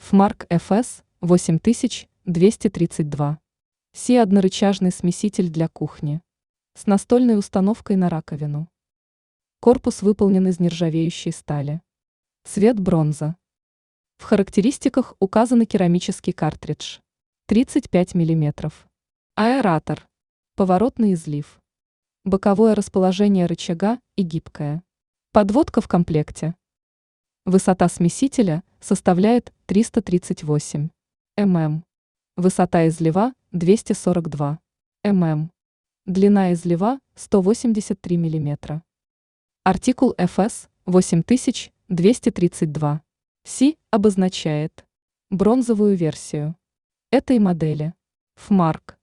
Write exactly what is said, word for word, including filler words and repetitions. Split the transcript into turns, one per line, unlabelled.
Фмарк эф эс восемь тысяч двести тридцать два. Си однорычажный смеситель для кухни. С настольной установкой на раковину. Корпус выполнен из нержавеющей стали. Цвет бронза. В характеристиках указан керамический картридж. тридцать пять миллиметров. Аэратор. Поворотный излив. Боковое расположение рычага и гибкое. Подводка в комплекте. Высота смесителя составляет триста тридцать восемь миллиметров. Высота излива двести сорок два миллиметра. Длина излива сто восемьдесят три миллиметра. Артикул эф эс восемь тысяч двести тридцать два. Си обозначает бронзовую версию этой модели. Фмарк.